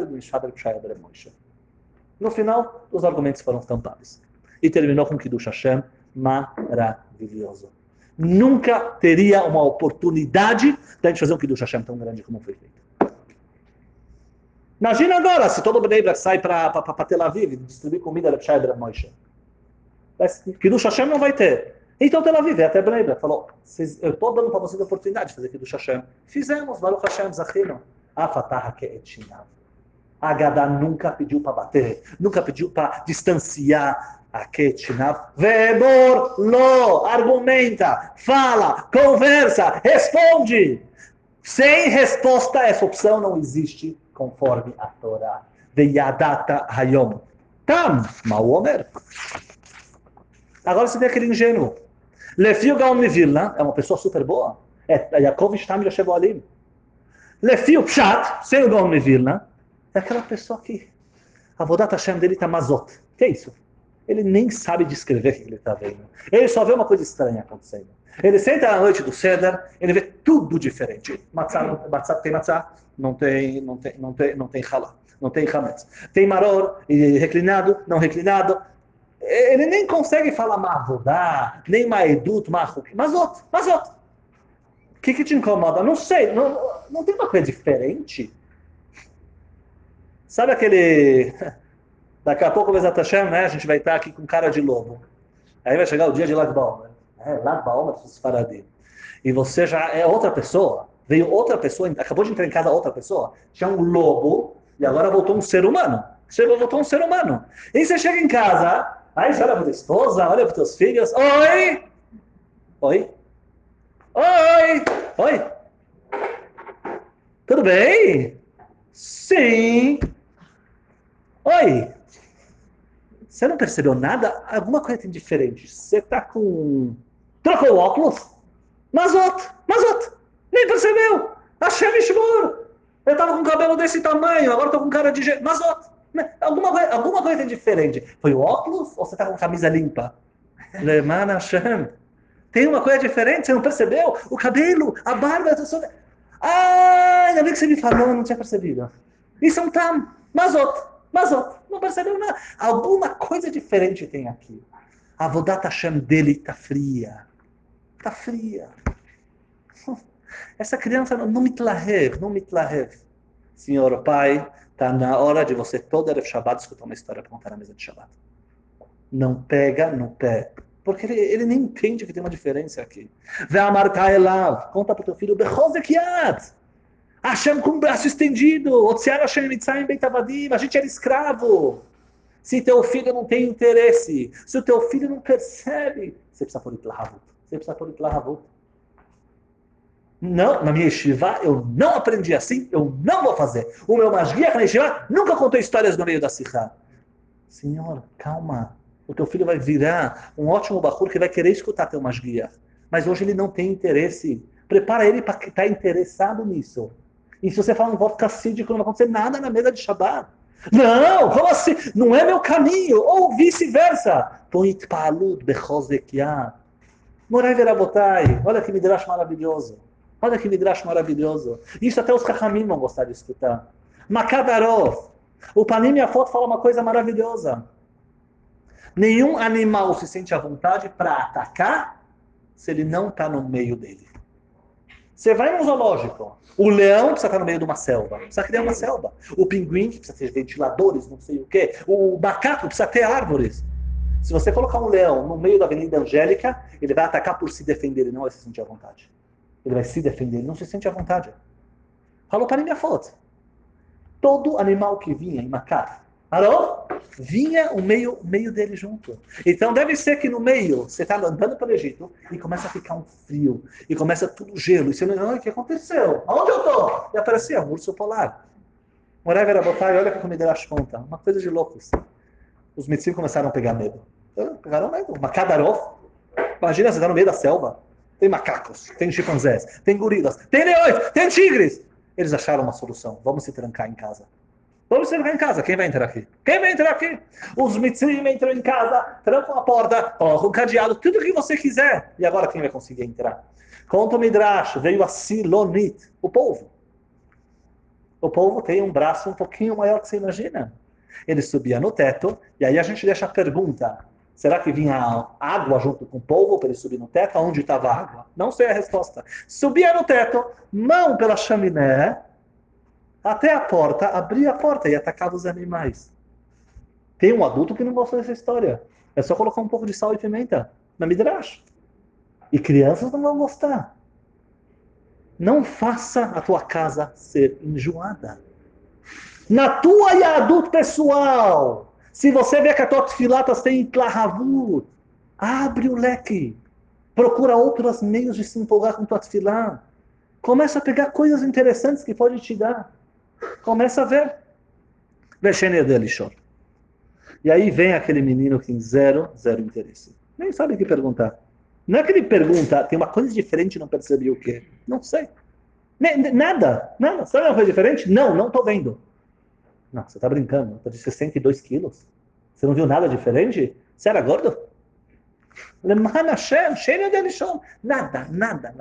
No final, os argumentos foram tampados. E terminou com Kiddush Hashem maravilhoso. Nunca teria uma oportunidade de a gente fazer um Kiddush Hashem tão grande como foi feito. Imagina agora, se todo o Bnei Brak sai para Tel Aviv e distribuir comida para Shai Bnei Moshe. Kiddush Hashem não vai ter. Então Tel Aviv, até Bnei Brak, falou, eu estou dando para vocês a oportunidade de fazer Kiddush Hashem. Fizemos, Baruch Hashem, Zachino. Afatah Ke'et Shinav. A Gadá nunca pediu para bater, nunca pediu para distanciar. Aketchinav, Vebor, Lo, argumenta, fala, conversa, responde. Sem resposta, essa opção não existe conforme a Torá. Veyadata Hayom. Tam, Mauomer. Agora você tem aquele ingênuo. Lefio Gaon Mivilna, é uma pessoa super boa. É Yaakov Shtam Yoshev Olim. Lefio Pshat, sem o Gaon Mivilna, é aquela pessoa que a Avodat Hashem dele está mazot. Que é isso? Ele nem sabe descrever o que ele está vendo. Ele só vê uma coisa estranha acontecendo. Ele senta na noite do Seder, ele vê tudo diferente. Matzah tem matzah, não tem halá, não tem hametz. Tem maror, reclinado, não reclinado. Ele nem consegue falar mavodá, nem maedut, mahuk. Mazot. O que te incomoda? Não sei, não tem uma coisa diferente? Sabe aquele... Daqui a pouco, Bezat Hashem, né, a gente vai estar aqui com cara de lobo. Aí vai chegar o dia de Lag Baomer. Lag Baomer, se Faradim. E você já é outra pessoa. Veio outra pessoa, acabou de entrar em casa outra pessoa. Tinha um lobo e agora voltou um ser humano. Voltou um ser humano. E você chega em casa, aí você olha para tua esposa, olha para teus filhos. Oi! Oi! Oi! Oi! Tudo bem? Sim! Oi! Você não percebeu nada? Alguma coisa tem diferente. Você tá com... Trocou o óculos? Mazot! Nem percebeu! Hashem Ishmor! Eu tava com cabelo desse tamanho, agora tô com cara de... Mazot! Alguma coisa tem diferente. Foi o óculos ou você tá com camisa limpa? Leman Hashem. Tem uma coisa diferente, você não percebeu? O cabelo, a barba... ainda bem que você me falou, eu não tinha percebido. Isso é um tam. Mazot! Não percebeu nada. Alguma coisa diferente tem aqui. A Avodat Hashem dele está fria. Está fria. Essa criança não me tlahev. Senhor pai, está na hora de você todo Erev Shabbat escutar uma história para contar na mesa de Shabbat. Não pega no pé. Porque ele nem entende que tem uma diferença aqui. Ve'amar elav. Conta para o teu filho. Bechozek yad. Hashem com o braço estendido. Otziar Hashem Mitzrayim Beit Avadim. A gente era escravo. Se teu filho não tem interesse, se o teu filho não percebe, você precisa pôr itlahavut. Não, na minha yeshiva eu não aprendi assim, eu não vou fazer. O meu mashgiach na yeshiva nunca contou histórias no meio da sikha. Senhor, calma. O teu filho vai virar um ótimo bachur que vai querer escutar teu mashgiach. Mas hoje ele não tem interesse. Prepara ele para estar interessado nisso. E se você fala um voto cassídico, não vai acontecer nada na mesa de Shabbat. Não, como assim? Não é meu caminho. Ou vice-versa. Põe itpalut bechozekiah. Morai verabotai. Olha que midrash maravilhoso. Isso até os Chachamim vão gostar de escutar. Makadarov. O Panim e a foto fala uma coisa maravilhosa. Nenhum animal se sente à vontade para atacar se ele não está no meio dele. Você vai num zoológico. O leão precisa estar no meio de uma selva. Precisa criar uma selva. O pinguim precisa ter ventiladores, não sei o quê. O macaco precisa ter árvores. Se você colocar um leão no meio da Avenida Angélica, ele vai atacar por se defender, ele não vai se sentir à vontade. Ele vai se defender, ele não se sente à vontade. Falou para minha foto. Todo animal que vinha em macaco, vinha o meio dele junto. Então deve ser que no meio, você está andando pelo Egito e começa a ficar um frio, e começa tudo gelo, e você não, o que aconteceu? Onde eu estou? E aparecia um urso polar. Morava era botar, olha que a comida das conta, uma coisa de loucos. Os medicinos começaram a pegar medo. Pegaram medo. Macadarov. Imagina, você está no meio da selva. Tem macacos, tem chimpanzés, tem gorilas, tem leões, tem tigres. Eles acharam uma solução. Vamos se trancar em casa. Vamos se trancar em casa. Quem vai entrar aqui? Quem vai entrar aqui? Os mitzrim entram em casa, trancam a porta, colocam o cadeado, tudo o que você quiser. E agora quem vai conseguir entrar? Conta o Midrash, veio a Silonit, o povo. O povo tem um braço um pouquinho maior que você imagina. Ele subia no teto, e aí a gente deixa a pergunta: será que vinha água junto com o povo para ele subir no teto? Onde estava a água? Não sei a resposta. Subia no teto, mão pela chaminé, até a porta, abria a porta e atacava os animais. Tem um adulto que não gostou dessa história. É só colocar um pouco de sal e pimenta na Midrash. E crianças não vão gostar. Não faça a tua casa ser enjoada. Na tua Yadut pessoal, se você vê que a tua tefilá tem tlahavut, abre o leque. Procura outros meios de se empolgar com tua tefilá. Começa a pegar coisas interessantes que pode te dar. Começa a ver. Vexene dele, chora. E aí vem aquele menino que tem zero interesse. Nem sabe o que perguntar. Não é que ele pergunta, tem uma coisa diferente e não percebeu o quê? Não sei. Nada. Sabe uma coisa diferente? Não estou vendo. Não, você está brincando. Estou de 62 quilos. Você não viu nada diferente? Você era gordo? Lemana Hashem, cheio de elishon. Nada.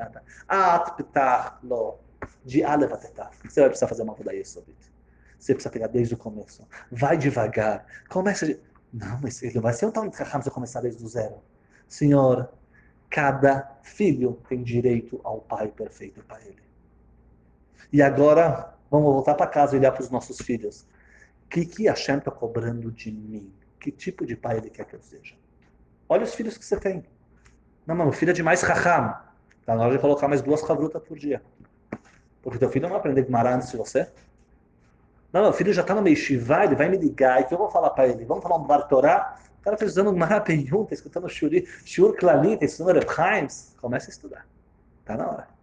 De alevatetaf. Você vai precisar fazer uma mudança sobre isso. Você precisa pegar desde o começo. Vai devagar. Começa de... Não, mas ele vai ser um tal de Raham se eu começar desde o zero. Senhor, cada filho tem direito ao pai perfeito para ele. E agora, vamos voltar para casa e olhar para os nossos filhos. O que Hashem está cobrando de mim? Que tipo de pai ele quer que eu seja? Olha os filhos que você tem. Não, mano, o filho é demais Raham. Está na hora de colocar mais 2 chavrutas por dia. Porque teu filho não vai aprender Gemara antes de você. Não, meu filho já está no Meishivá, ele vai me ligar. E o que eu vou falar para ele? Vamos falar um Bar Torá? O cara está estudando Gemara Peyun, está escutando Shur Klali, está estudando Reb Chaim. Começa a estudar. Está na hora.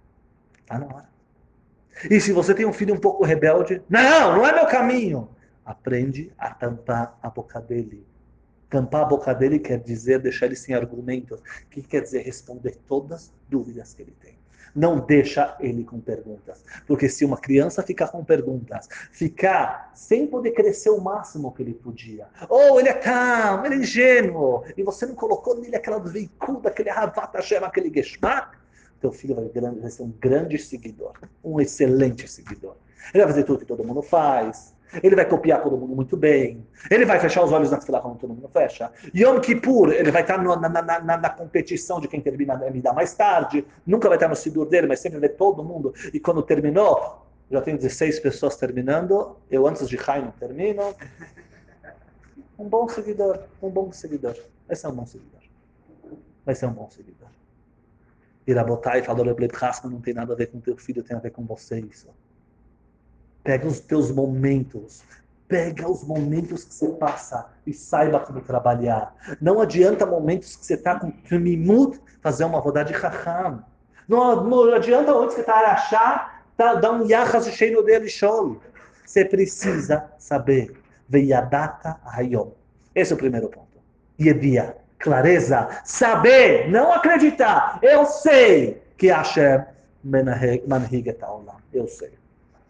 E se você tem um filho um pouco rebelde, não é meu caminho. Aprende a tampar a boca dele. Tampar a boca dele quer dizer deixar ele sem argumentos. O que quer dizer? Responder todas as dúvidas que ele tem. Não deixa ele com perguntas. Porque se uma criança ficar com perguntas, ficar sem poder crescer o máximo que ele podia, ou ele é calmo, ele é ingênuo, e você não colocou nele aquela veículo, aquele Havat Hashem, aquele Geschmack, teu filho vai ser um grande seguidor, um excelente seguidor. Ele vai fazer tudo que todo mundo faz, ele vai copiar todo mundo muito bem, ele vai fechar os olhos na tefilá quando todo mundo fecha. Yom Kippur, ele vai estar na competição de quem termina a Amida mais tarde, nunca vai estar no Sidur dele, mas sempre vê todo mundo. E quando terminou, já tem 16 pessoas terminando, eu antes de Chaim não termino. Um bom seguidor. Vai ser um bom seguidor. Ir a botar e falar, não tem nada a ver com teu filho, tem a ver com você isso. Pega os teus momentos. Pega os momentos que você passa e saiba como trabalhar. Não adianta momentos que você está com tmimut fazer uma rodada de raham. Não adianta onde você está a achar, dar um yachas cheio de elishol. Você precisa saber. Veiadata hayom. Esse é o primeiro ponto. Yedia. Clareza. Saber. Não acreditar. Eu sei que Hashem manhig et haolam. Eu sei.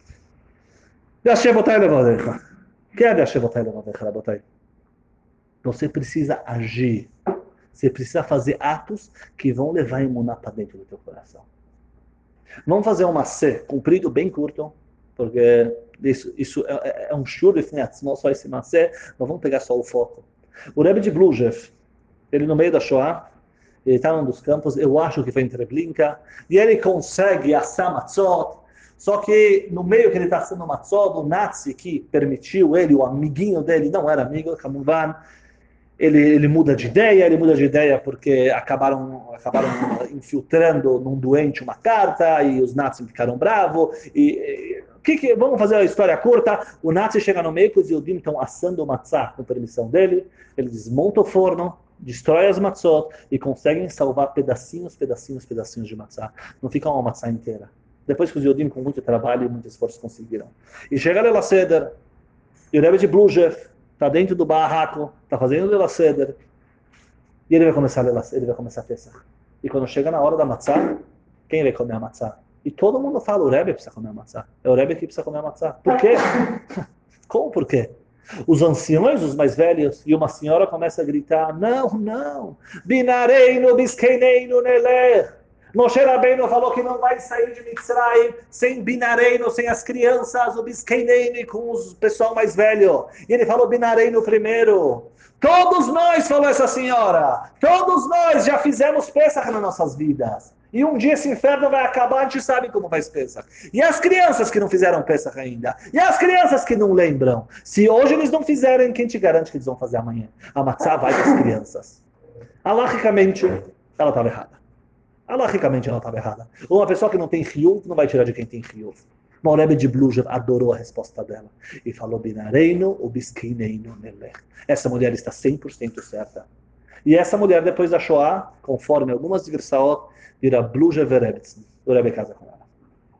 Você precisa agir. Você precisa fazer atos que vão levar a imuná para dentro do teu coração. Vamos fazer uma C, comprido, bem curto, porque isso é um shur, não só esse macê, mas vamos pegar só o foco. O Rebbe de Blujev, ele no meio da Shoah, Ele está num dos campos, eu acho que foi em Treblinka, e ele consegue assar matzot, só que no meio que ele está assando matzot, o Nazi que permitiu ele, o amiguinho dele, não era amigo, Kamuvan, ele muda de ideia, porque acabaram infiltrando num doente uma carta, e os nazis ficaram bravos, vamos fazer a história curta, o nazi chega no meio que os Yudim estão assando o matzah com permissão dele, ele desmonta o forno, destrói as matzot e conseguem salvar pedacinhos de matzah. Não fica uma matzah inteira. Depois que os Yudim, com muito trabalho e muito esforço, conseguiram. E chega Leila Seder, e o Rebbe de Blujev está dentro do barraco, está fazendo Leila Seder, e ele vai começar a Pesach. E quando chega na hora da matzah, quem vai comer a matzah? E todo mundo fala, o Rebbe precisa comer a matzah. É o Rebbe que precisa comer a matzah. Por quê? Como por quê? Os anciões, os mais velhos, e uma senhora começa a gritar, não, binareino, biskeineino, neler. Moshe Rabbeinu falou que não vai sair de Mitzrayim sem binareino, sem as crianças, o biskeineino com o pessoal mais velho. E ele falou binareino primeiro. Todos nós, falou essa senhora, todos nós já fizemos Pesach nas nossas vidas. E um dia esse inferno vai acabar, a gente sabe como faz Pesach. E as crianças que não fizeram Pesach ainda? E as crianças que não lembram? Se hoje eles não fizerem, quem te garante que eles vão fazer amanhã? A matzah vai para as crianças. Alahicamente, ela estava errada. Alahicamente, ela estava errada. Uma pessoa que não tem Hiyuv, não vai tirar de quem tem Hiyuv. O Rebbe de Blujev adorou a resposta dela. E falou, binareino ou biskeineino nelech. Essa mulher está 100% certa. E essa mulher, depois da Shoah, conforme algumas Girsaot, vira Blujev Verebetz. O Rebbe casa com ela.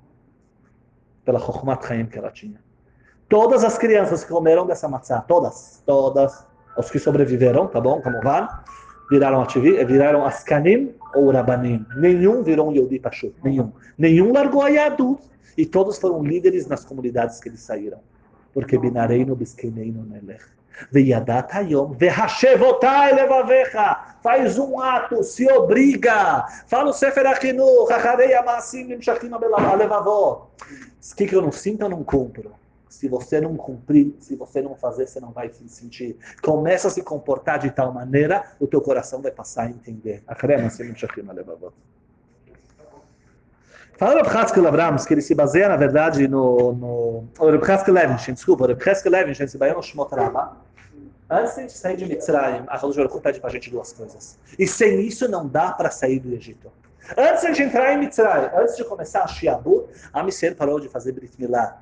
Pela Chokhmat Chaim que ela tinha. Todas as crianças que comeram dessa matzah, todas, os que sobreviveram, tá bom, como van, viraram Askanim ou Rabanim. Nenhum virou um Yehudi Pashut. Nenhum largou a Yadut. E todos foram líderes nas comunidades que eles saíram. Porque Binareino, Biskeineino, Nelech. Veyadat Hayom, Vehashevotai Levavecha. Faz um ato, se obriga. Fala o Sefer Achinuch, Acharei Amasim Nimshachim Alevavot. O que eu não sinto, eu não cumpro. Se você não cumprir, se você não fazer, você não vai se sentir. Começa a se comportar de tal maneira, o teu coração vai passar a entender. Acharei Amasim Nimshachim Alevavot. Fala o Reb Chatzkel Abrams, que ele se baseia, na verdade, o Reb Chatzkel Levinstein, desculpa, o Reb Chatzkel Levinstein se baseia no Shmot Rabbah. Antes de a gente sair de Mitzrayim, a Kadosh Baruch Hu pede pra gente duas coisas. E sem isso não dá para sair do Egito. Antes de a gente entrar em Mitzrayim, antes de começar a Shiabut, Am Yisrael parou de fazer Brit Milá.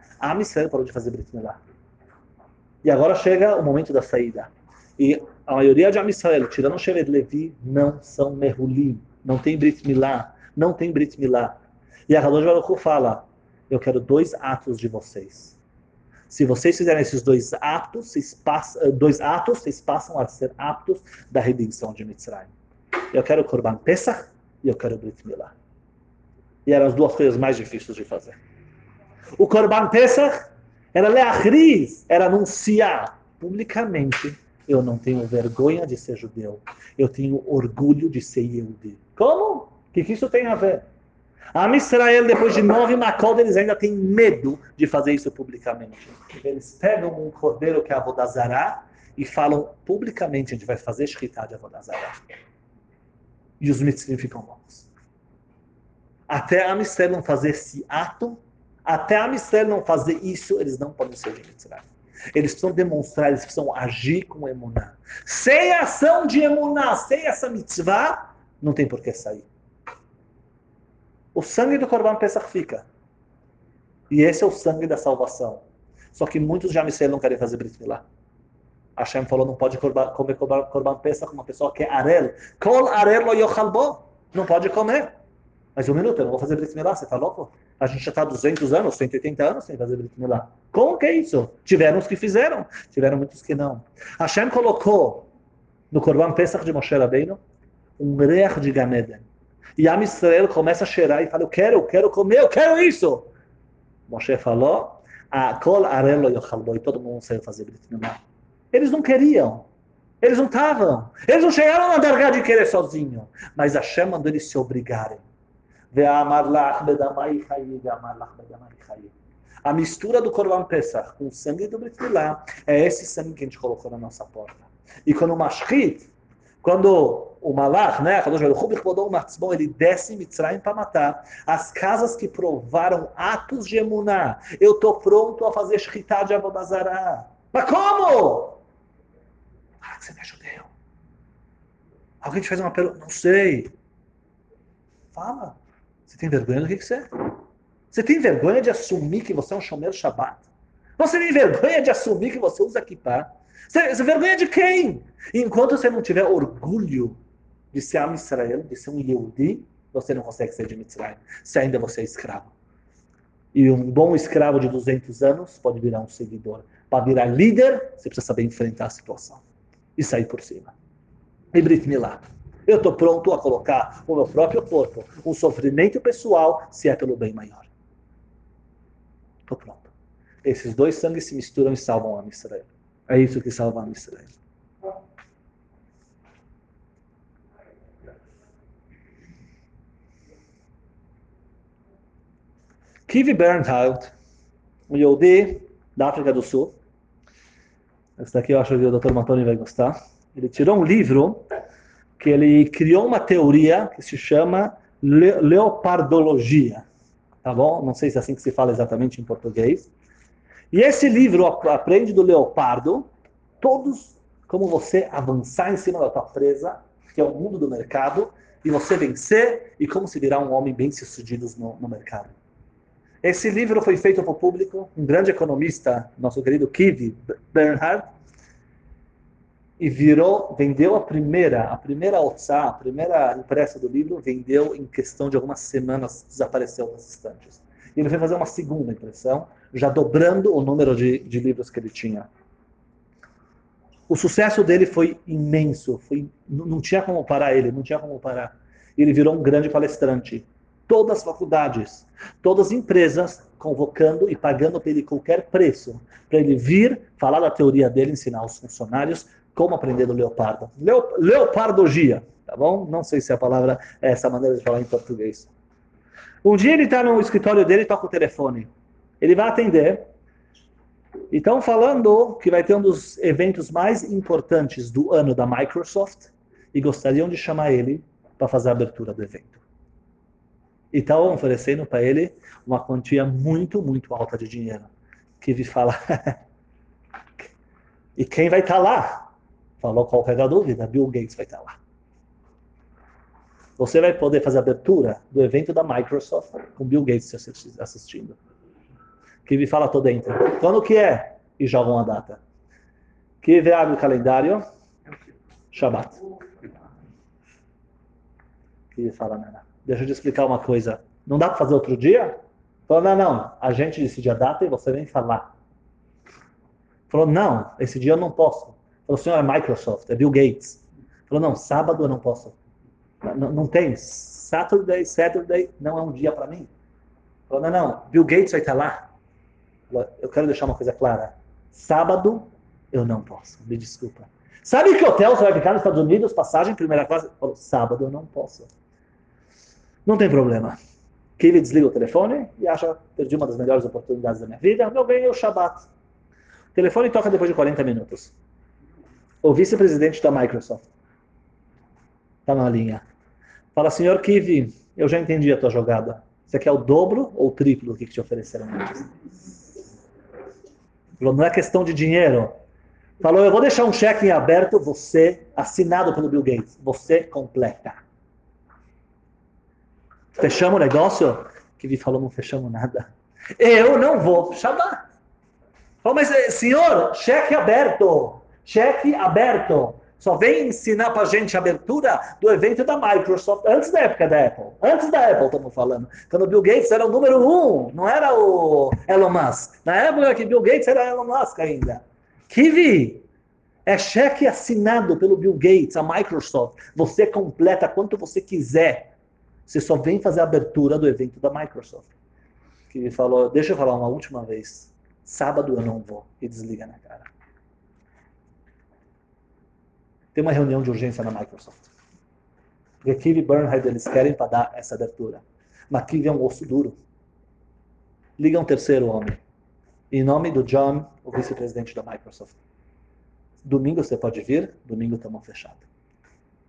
E agora chega o momento da saída. E a maioria de Am Yisrael, tirando o Shevet Levi, não são Mehulim. Não tem Brit Milá. E a Kadosh Baruch Hu fala, eu quero 2 atos de vocês. Se vocês fizerem esses 2 atos, vocês passam a ser atos da redenção de Mitzrayim. Eu quero Korban Pesach e eu quero Brit Milá. E eram as 2 coisas mais difíceis de fazer. O Korban Pesach era leachriz, era anunciar publicamente, eu não tenho vergonha de ser judeu, eu tenho orgulho de ser Yehudi. Como? O que isso tem a ver? A Am Yisrael, depois de 9 Makot, eles ainda têm medo de fazer isso publicamente. Eles pegam um cordeiro que é Avodah Zará e falam publicamente, a gente vai fazer Shechitá de Avodah Zará. E os mitzvim ficam loucos. Até a Am Yisrael não fazer esse ato, até a Am Yisrael não fazer isso, eles não podem ser de Mitzrayim. Eles precisam demonstrar, eles precisam agir com emuná. Sem ação de emuná, sem essa mitzvah, não tem por que sair. O sangue do Korban Pesach fica. E esse é o sangue da salvação. Só que muitos de Am Yisrael não querem fazer Brit Milá. Hashem falou, não pode comer Korban Pesach com uma pessoa que é Arel. Kol Arel lo yochal bo. Não pode comer. Mas um minuto, eu não vou fazer Brit Milá, você tá louco? A gente já está há 200 anos, 180 anos sem fazer Brit Milá. Como que é isso? Tiveram os que fizeram, tiveram muitos que não. Hashem colocou no Korban Pesach de Moshe Rabbeinu um reach de Gan Eden. E Am Yisrael começa a cheirar e fala, eu quero comer, eu quero isso. Moshe falou, Kol Arel lo yochal bo, e todo mundo saiu fazer Brit Milá. Eles não queriam. Eles não estavam. Eles não chegaram na dargá de querer sozinho. Mas Hashem mandou eles se obrigarem. A mistura do Korban Pesach com o sangue do Brit Milá é esse sangue que a gente colocou na nossa porta. E quando o Mashchit, Quando o Malach, né, ele desce em Mitzrayim para matar as casas que provaram atos de emuná. Eu estou pronto a fazer shritá de Avodah Zará. Mas como? Ah, você me ajudou. Alguém te fez uma pergunta? Não sei. Fala. Você tem vergonha do que você é? Você tem vergonha de assumir que você é um shomer Shabbat? Você tem vergonha de assumir que você usa kippah? Você vergonha de quem? Enquanto você não tiver orgulho de ser Am Israel, de ser um Yehudi, você não consegue ser de Mitzrayim. Se ainda você é escravo. E um bom escravo de 200 anos pode virar um seguidor. Para virar líder, você precisa saber enfrentar a situação. E sair por cima. E Brit Milá. Eu estou pronto a colocar o meu próprio corpo, um sofrimento pessoal, se é pelo bem maior. Estou pronto. Esses dois sangues se misturam e salvam a Israel. É isso que salva a Israel. Kivi Bernhard, um Yehudi da África do Sul. Esse daqui eu acho que o Dr. Matoni vai gostar. Ele tirou um livro que ele criou uma teoria que se chama leopardologia. Tá bom? Não sei se é assim que se fala exatamente em português. E esse livro aprende do leopardo todos como você avançar em cima da tua presa, que é o mundo do mercado, e você vencer e como se virar um homem bem-sucedido no mercado. Esse livro foi feito para o público, um grande economista, nosso querido Kivi Bernhard, e vendeu a primeira otsá, a primeira impressa do livro, vendeu em questão de algumas semanas, desapareceu das estantes. E ele foi fazer uma segunda impressão, já dobrando o número de livros que ele tinha. O sucesso dele foi imenso, não tinha como parar ele, não tinha como parar. Ele virou um grande palestrante. Todas as faculdades, todas as empresas convocando e pagando para ele qualquer preço, para ele vir falar da teoria dele, ensinar aos funcionários como aprender do leopardo. Leopardogia, tá bom? Não sei se a palavra é essa maneira de falar em português. Um dia ele está no escritório dele e toca o telefone. Ele vai atender. E estão falando que vai ter um dos eventos mais importantes do ano da Microsoft e gostariam de chamar ele para fazer a abertura do evento. E estão oferecendo para ele uma quantia muito, muito alta de dinheiro. Que vi falar. E quem vai estar lá? Falou qualquer dúvida, Bill Gates vai estar lá. Você vai poder fazer a abertura do evento da Microsoft com Bill Gates assistindo. Que me fala, tô dentro. Quando que é? E joga uma data. Que abre o calendário? Shabbat. Que fala, não. Deixa eu te explicar uma coisa. Não dá para fazer outro dia? Falou, não. A gente decide a data e você vem falar. Falou, não, esse dia eu não posso. Falou, senhor, é Microsoft, é Bill Gates. Falou, não, sábado eu não posso. Não tem. Saturday não é um dia para mim. Falou, não, Bill Gates vai estar lá. Eu quero deixar uma coisa clara. Sábado, eu não posso. Me desculpa. Sabe que hotel você vai ficar nos Estados Unidos? Passagem, primeira classe? Falou, sábado, eu não posso. Não tem problema. Kivi desliga o telefone e acha que perdi uma das melhores oportunidades da minha vida. Eu ganhei o Shabbat. O telefone toca depois de 40 minutos. O vice-presidente da Microsoft está na linha. Fala, senhor Kivi, eu já entendi a tua jogada. Você quer o dobro ou o triplo do que te ofereceram antes? Falou, não é questão de dinheiro. Falou, eu vou deixar um cheque em aberto, você, assinado pelo Bill Gates. Você completa. Fechamos o negócio? Kivi falou, não fechamos nada. Eu não vou. Shabbat. Falou, mas senhor, cheque aberto. Cheque aberto. Só vem ensinar pra gente a abertura do evento da Microsoft, antes da época da Apple. Antes da Apple, estamos falando. Quando o Bill Gates era o número 1, não era o Elon Musk. Na época que Bill Gates era Elon Musk ainda. Kivi, é cheque assinado pelo Bill Gates, a Microsoft. Você completa quanto você quiser. Você só vem fazer a abertura do evento da Microsoft. Kivi falou, deixa eu falar uma última vez. Sábado eu não vou. E desliga na cara. Tem uma reunião de urgência na Microsoft. Porque Kivi e Bernhard, eles querem para dar essa abertura. Mas Kivi é um osso duro. Liga um terceiro homem. Em nome do John, o vice-presidente da Microsoft. Domingo você pode vir, domingo estamos fechados.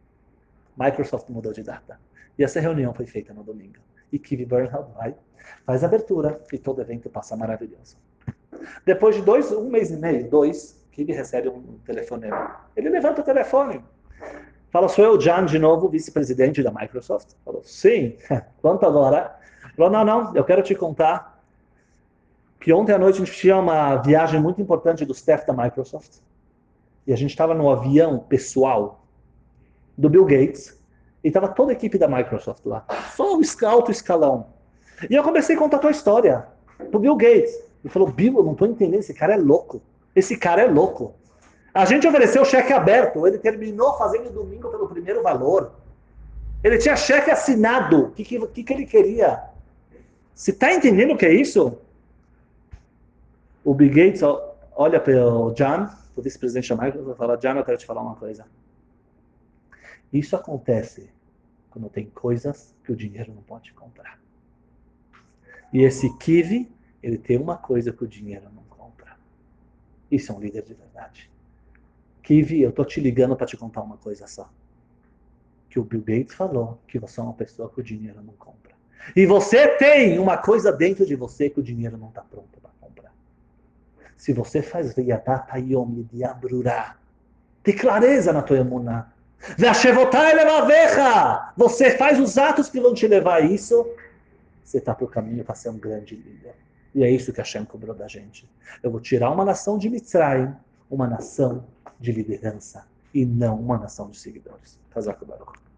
Microsoft mudou de data. E essa reunião foi feita no domingo. E Kivi Bernhard vai, faz a abertura e todo evento passa maravilhoso. Depois de um mês e meio, Kivi recebe um telefonema. Ele levanta o telefone. Fala, sou eu, John, de novo, vice-presidente da Microsoft. Falou, sim, quanto agora? Falou, não, eu quero te contar que ontem à noite a gente tinha uma viagem muito importante do staff da Microsoft. E a gente estava no avião pessoal do Bill Gates. E estava toda a equipe da Microsoft lá. Só o alto escalão. E eu comecei a contar a tua história pro Bill Gates. Ele falou, Bill, eu não estou entendendo, esse cara é louco. Esse cara é louco. A gente ofereceu cheque aberto, ele terminou fazendo domingo pelo primeiro valor. Ele tinha cheque assinado. O que ele queria? Você está entendendo o que é isso? O Bill Gates olha para o John, o vice-presidente da Microsoft, e fala, John, eu quero te falar uma coisa. Isso acontece quando tem coisas que o dinheiro não pode comprar. E esse Kivi, ele tem uma coisa que o dinheiro não compra. Isso é um líder de verdade. Kivi, eu tô te ligando para te contar uma coisa só. Que o Bill Gates falou que você é uma pessoa que o dinheiro não compra. E você tem uma coisa dentro de você que o dinheiro não está pronto para comprar. Se você faz Veyadata Yom Yabrurá, tem clareza na tua emuná. Você faz os atos que vão te levar a isso, você está para o caminho para ser um grande líder. E é isso que Hashem cobrou da gente. Eu vou tirar uma nação de Mitzrayim, uma nação de liderança, e não uma nação de seguidores. Kazak Baruch.